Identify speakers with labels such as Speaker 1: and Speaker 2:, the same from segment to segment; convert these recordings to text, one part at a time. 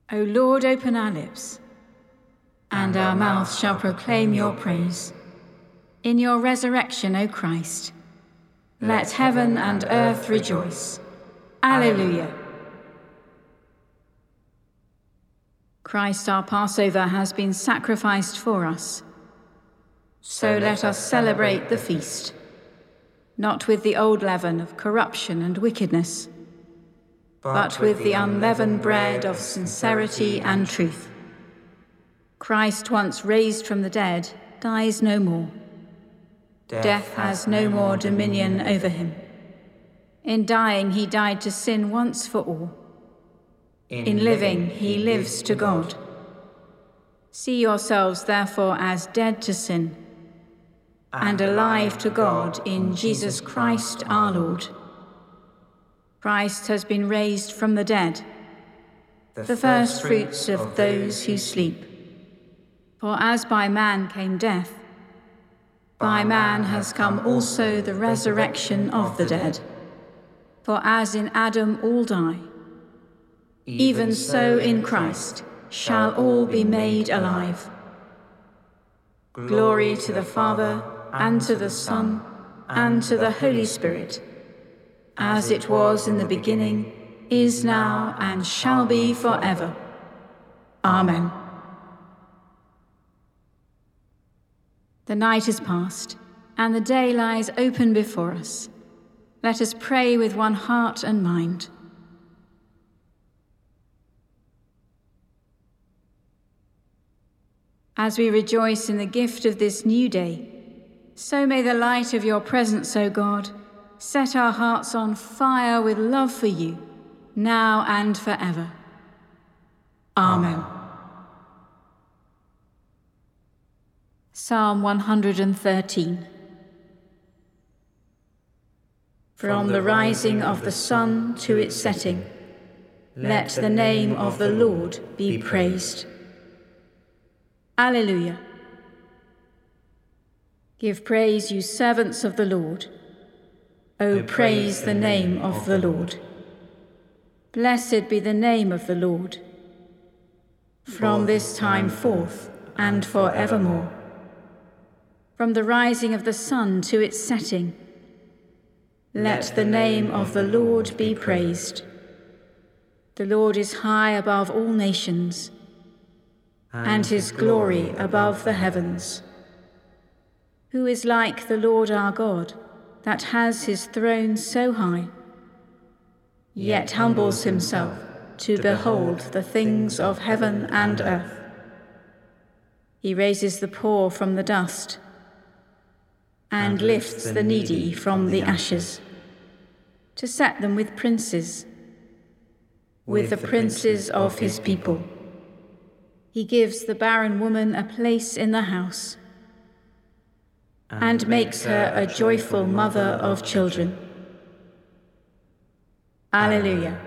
Speaker 1: O Lord, open our lips, and our mouths shall proclaim your praise. In your resurrection, O Christ, let heaven and earth rejoice. Alleluia. Christ our Passover has been sacrificed for us. So let us celebrate the feast, not with the old leaven of corruption and wickedness, but with the unleavened bread of sincerity and truth. Christ, once raised from the dead, dies no more. Death has no more dominion over him. In dying, he died to sin once for all. In living, he lives to God. See yourselves, therefore, as dead to sin and alive to God in Jesus Christ our Lord. Christ has been raised from the dead, the first fruits of those who sleep. For as by man came death, by man has come also the resurrection of the dead. For as in Adam all die, even so in Christ shall all be made alive. Glory to the Father, and to the Son, and to the Holy Spirit, as it was in the beginning, is now, and shall be forever. Amen. The night is past, and the day lies open before us. Let us pray with one heart and mind. As we rejoice in the gift of this new day, so may the light of your presence, O God, set our hearts on fire with love for you, now and forever. Amen. Psalm 113. From the rising of the sun to its setting, let the name of the Lord be praised. Alleluia. Give praise, you servants of the Lord. O praise the name of the Lord. Blessed be the name of the Lord, from this time forth and forevermore. From the rising of the sun to its setting, let the name of the Lord be praised. The Lord is high above all nations, and his glory above the heavens. Who is like the Lord our God, that has his throne so high, yet humbles himself to behold the things of heaven and earth? He raises the poor from the dust, and lifts the needy from the ashes, to set them with princes, with the princes of his people. He gives the barren woman a place in the house, and makes her a joyful mother of children. Alleluia.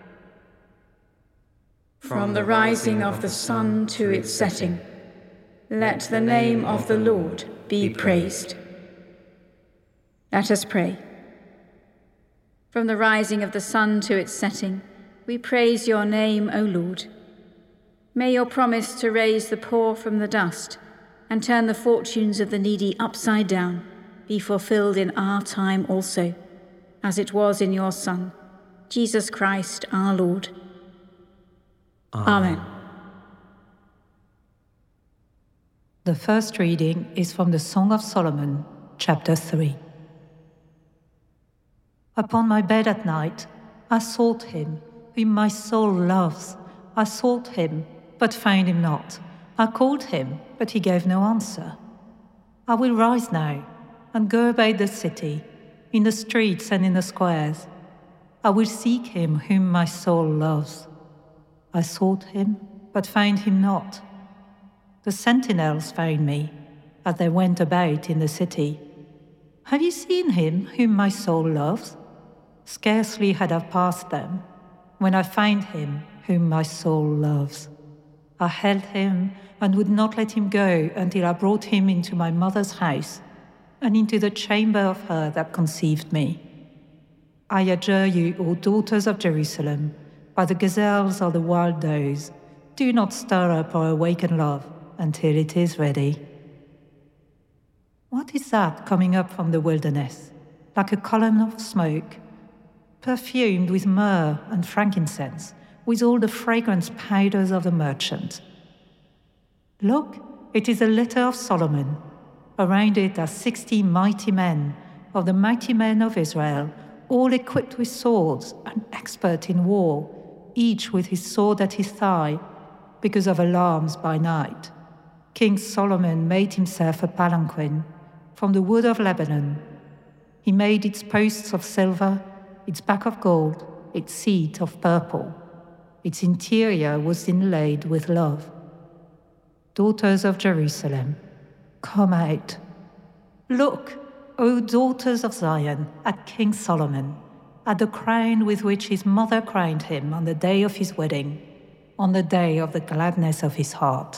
Speaker 1: From the rising of the sun to its setting, let the name of the Lord be praised. Let us pray. From the rising of the sun to its setting, we praise your name, O Lord. May your promise to raise the poor from the dust and turn the fortunes of the needy upside down be fulfilled in our time also, as it was in your Son, Jesus Christ our Lord. Amen.
Speaker 2: The first reading is from the Song of Solomon, chapter 3. Upon my bed at night, I sought him, whom my soul loves. I sought him, but found him not. I called him, but he gave no answer. I will rise now and go about the city, in the streets and in the squares. I will seek him whom my soul loves. I sought him, but found him not. The sentinels found me, as they went about in the city. Have you seen him whom my soul loves? Scarcely had I passed them, when I found him whom my soul loves. I held him and would not let him go until I brought him into my mother's house and into the chamber of her that conceived me. I adjure you, O daughters of Jerusalem, by the gazelles or the wild does, Do not stir up or awaken love until it is ready. What is that coming up from the wilderness, like a column of smoke, perfumed with myrrh and frankincense, with all the fragrance powders of the merchant? Look, it is a litter of Solomon. Around it are 60 mighty men, of the mighty men of Israel, all equipped with swords and expert in war, each with his sword at his thigh, because of alarms by night. King Solomon made himself a palanquin from the wood of Lebanon. He made its posts of silver, its back of gold, its seat of purple. Its interior was inlaid with love. Daughters of Jerusalem, come out. Look, O daughters of Zion, at King Solomon, at the crown with which his mother crowned him on the day of his wedding, on the day of the gladness of his heart.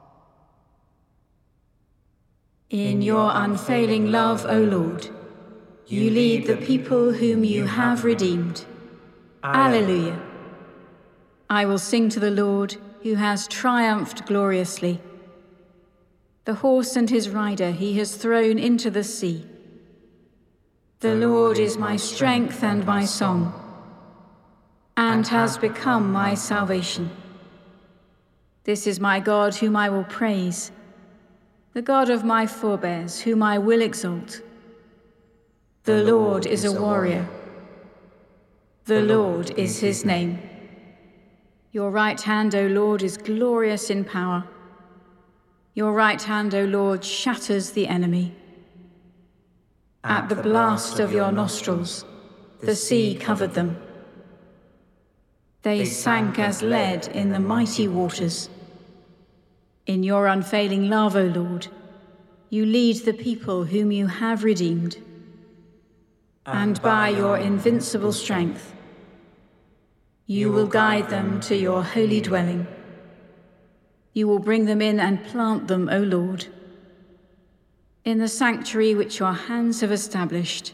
Speaker 1: In your unfailing love, O Lord, you lead the people whom you have redeemed. Alleluia. I will sing to the Lord, who has triumphed gloriously. The horse and his rider he has thrown into the sea. The Lord is my strength and my song, and has become my salvation. This is my God whom I will praise, the God of my forebears whom I will exalt. The Lord is a warrior. The Lord is his name. Your right hand, O Lord, is glorious in power. Your right hand, O Lord, shatters the enemy. At the blast of your nostrils, the sea covered them. They sank as lead in the mighty waters. In your unfailing love, O Lord, you lead the people whom you have redeemed. And by your invincible strength, you will guide them to your holy dwelling. You will bring them in and plant them, O Lord, in the sanctuary which your hands have established.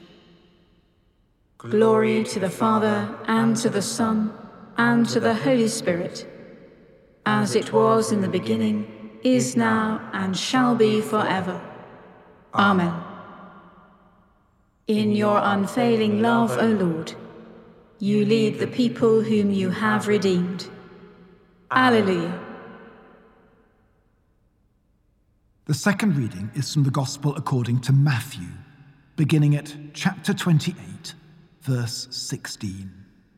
Speaker 1: Glory to the Father, and to the Son, and to the Holy Spirit, as it was in the beginning, is now, and shall be forever. Amen. In your unfailing love, O Lord, you lead the people whom you have redeemed. Alleluia.
Speaker 3: The second reading is from the Gospel according to Matthew, beginning at chapter 28, verse 16.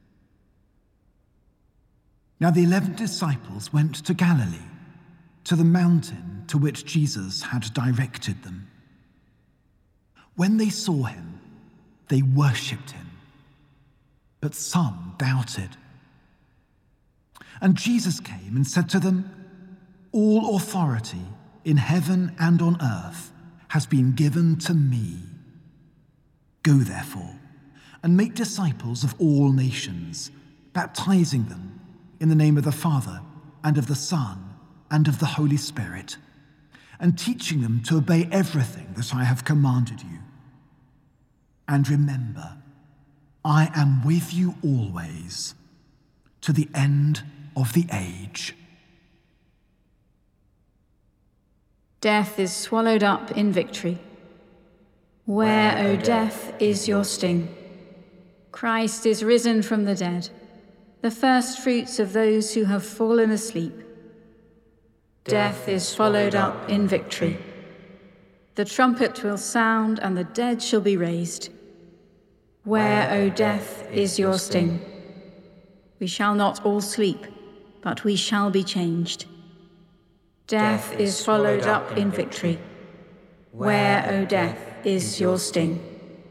Speaker 3: Now the 11 disciples went to Galilee, to the mountain to which Jesus had directed them. When they saw him, they worshipped him, but some doubted. And Jesus came and said to them, "All authority in heaven and on earth has been given to me. Go therefore and make disciples of all nations, baptizing them in the name of the Father and of the Son and of the Holy Spirit, and teaching them to obey everything that I have commanded you. And remember, I am with you always, to the end of the age."
Speaker 1: Death is swallowed up in victory. Where, O death, is your sting? Christ is risen from the dead, the first fruits of those who have fallen asleep. Death is swallowed up in victory. The trumpet will sound, and the dead shall be raised. Where, O death, is your sting? We shall not all sleep, but we shall be changed. Death is swallowed up in victory. Where, O death, is your sting?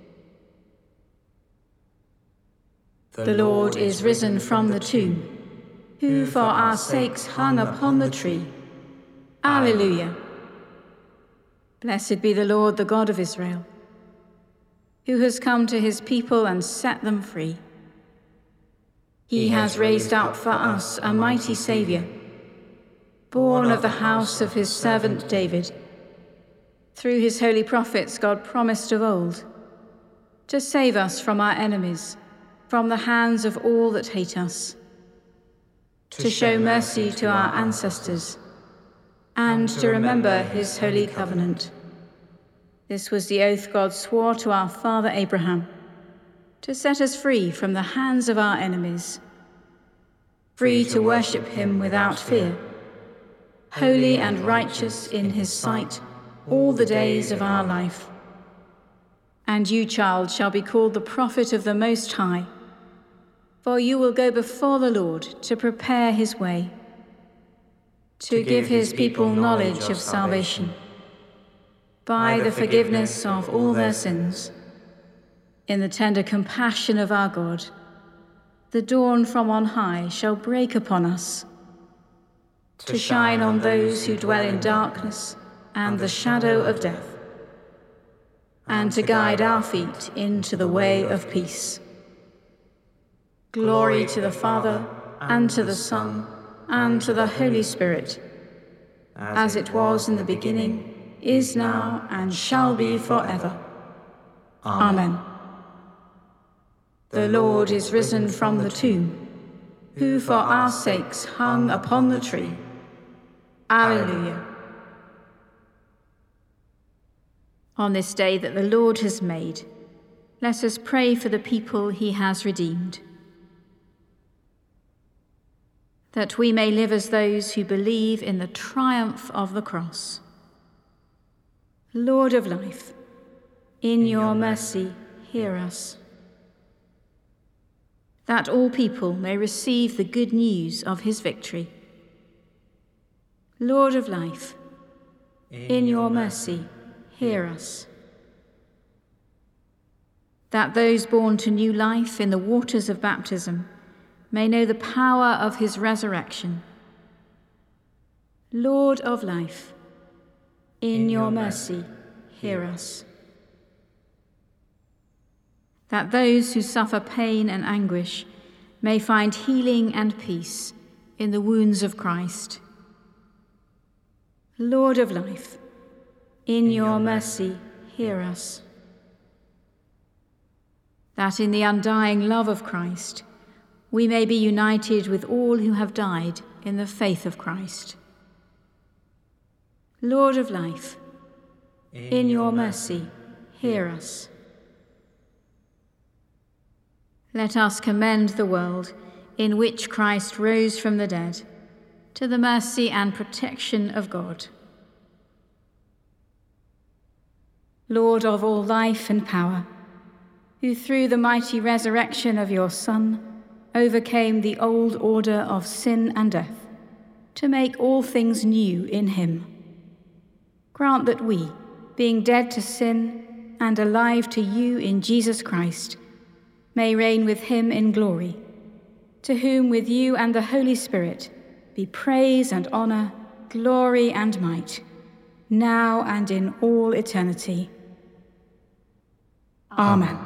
Speaker 1: The Lord is risen from the tomb, who for our sakes hung upon the tree. Alleluia. Blessed be the Lord, the God of Israel, who has come to his people and set them free. He has raised up for us a mighty Saviour, born of the house of his servant David. Through his holy prophets God promised of old to save us from our enemies, from the hands of all that hate us, to show mercy to our ancestors, and to remember his holy covenant. This was the oath God swore to our father Abraham, to set us free from the hands of our enemies, free to worship him without fear, holy and righteous in his sight all the days of our life. And you, child, shall be called the prophet of the Most High, for you will go before the Lord to prepare his way, to give his people knowledge of salvation, by the forgiveness of all their sins. In the tender compassion of our God, the dawn from on high shall break upon us, to shine on those who dwell in darkness and the shadow of death, and to guide our feet into the way of peace. Glory to the Father, and to the Son, and to the Holy Spirit, as it was in the beginning, is now, and shall be forever. Amen. The Lord is risen from the tomb, who for our sakes hung upon the tree. Alleluia. On this day that the Lord has made, let us pray for the people he has redeemed, that we may live as those who believe in the triumph of the cross. Lord of life, in your mercy, hear us. That all people may receive the good news of his victory. Lord of life, in your mercy, hear us. That those born to new life in the waters of baptism may know the power of his resurrection. Lord of life, in your mercy, hear us. That those who suffer pain and anguish may find healing and peace in the wounds of Christ. Lord of life, in your mercy, hear us. That in the undying love of Christ, we may be united with all who have died in the faith of Christ. Lord of life, in your mercy, hear us. Let us commend the world in which Christ rose from the dead to the mercy and protection of God. Lord of all life and power, who through the mighty resurrection of your Son overcame the old order of sin and death, to make all things new in him, grant that we, being dead to sin and alive to you in Jesus Christ, may reign with him in glory, to whom with you and the Holy Spirit be praise and honor, glory and might, now and in all eternity. Amen.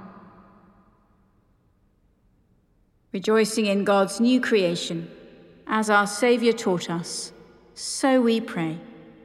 Speaker 1: Rejoicing in God's new creation, as our Saviour taught us, so we pray.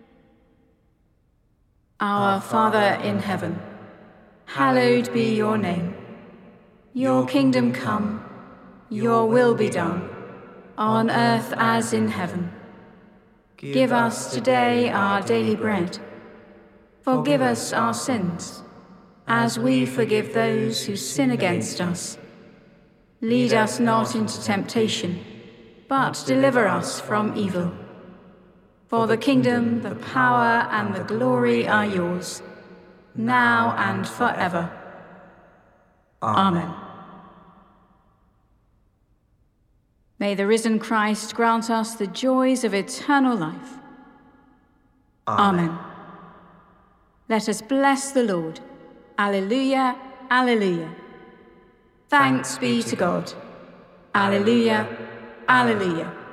Speaker 1: Our Father in heaven, hallowed be your name. Your kingdom come, your will be done, on earth as in heaven. Give us today our daily bread. Forgive us our sins, as we forgive those who sin against us. Lead us not into temptation, but deliver us from evil. For the kingdom, the power, and the glory are yours, now and forever. Amen. May the risen Christ grant us the joys of eternal life. Amen. Let us bless the Lord. Alleluia, alleluia. Thanks be to God. Alleluia, alleluia.